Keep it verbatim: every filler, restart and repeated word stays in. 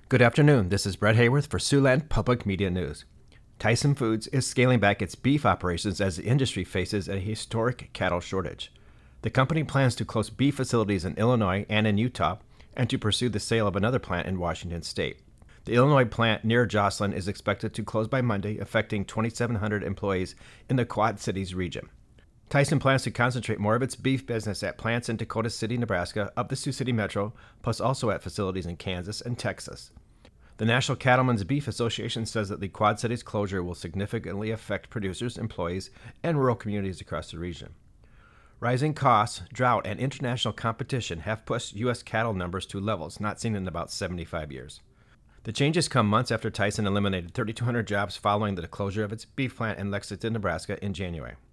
Good afternoon. This is Brett Hayworth for Siouxland Public Media News. Tyson Foods is scaling back its beef operations as the industry faces a historic cattle shortage. The company plans to close beef facilities in Illinois and in Utah and to pursue the sale of another plant in Washington state. The Illinois plant near Joslin is expected to close by Monday, affecting twenty-seven hundred employees in the Quad Cities region. Tyson plans to concentrate more of its beef business at plants in Dakota City, Nebraska, up the Sioux City Metro, plus also at facilities in Kansas and Texas. The National Cattlemen's Beef Association says that the Quad Cities closure will significantly affect producers, employees, and rural communities across the region. Rising costs, drought, and international competition have pushed U S cattle numbers to levels not seen in about seventy-five years. The changes come months after Tyson eliminated three thousand two hundred jobs following the closure of its beef plant in Lexington, Nebraska in January.